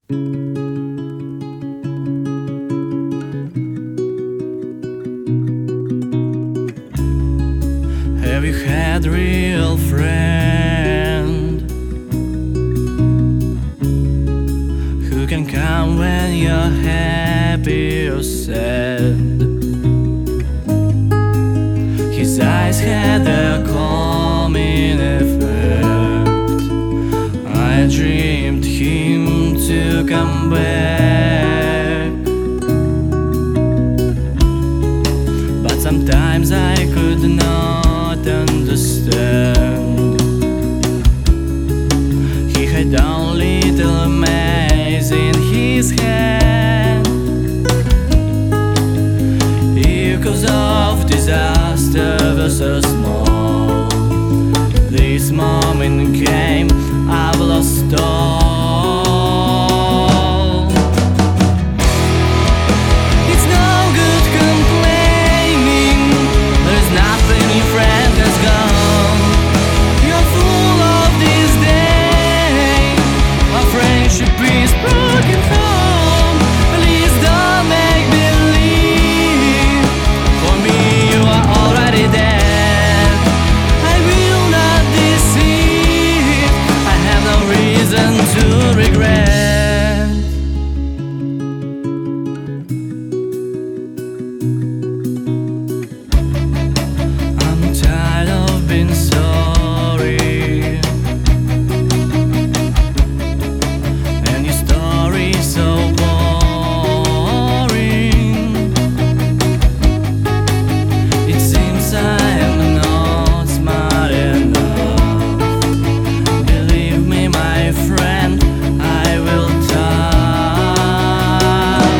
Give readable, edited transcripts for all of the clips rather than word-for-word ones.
Have you had a real friend who can come when you're happy or sad? His eyes had a calming effect. I dreamed him to come back, but sometimes I could not understand. He had only little maze in his hand, echoes of disaster were so small. This moment came, I've lost all. It's no good complaining, there's nothing your friend has gone. You're full of this day, our friendship is broken home. Please don't make believe, for me you are already dead. I will not deceive, I have no reason to regret. I'm tired of being sorry, and your story's so boring. It seems I am not smart enough. Believe me, my friend, I will tough.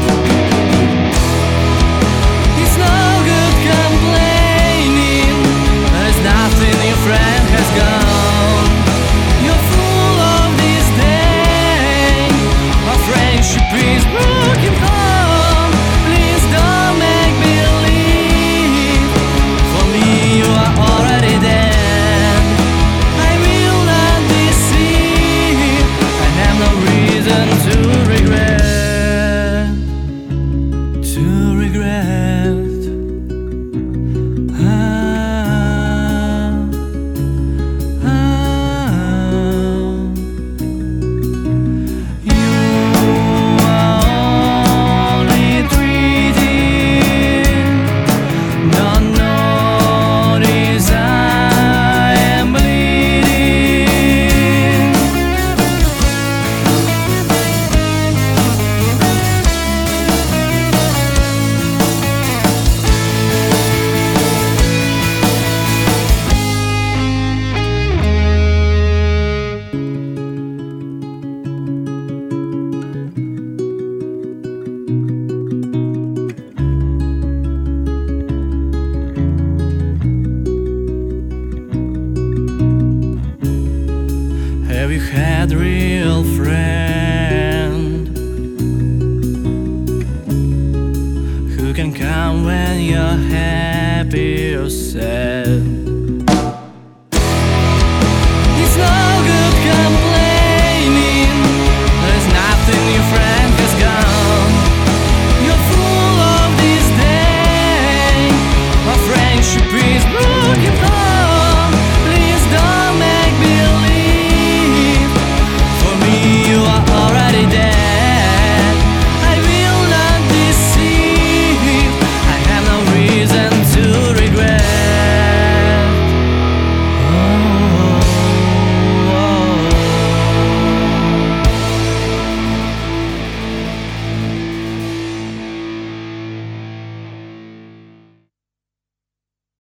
It's no good complaining, there's nothing your friend has gone. You're full of this day, our friendship is broken home. Please don't make believe, for me you are already dead. I will not deceive, I have no reason to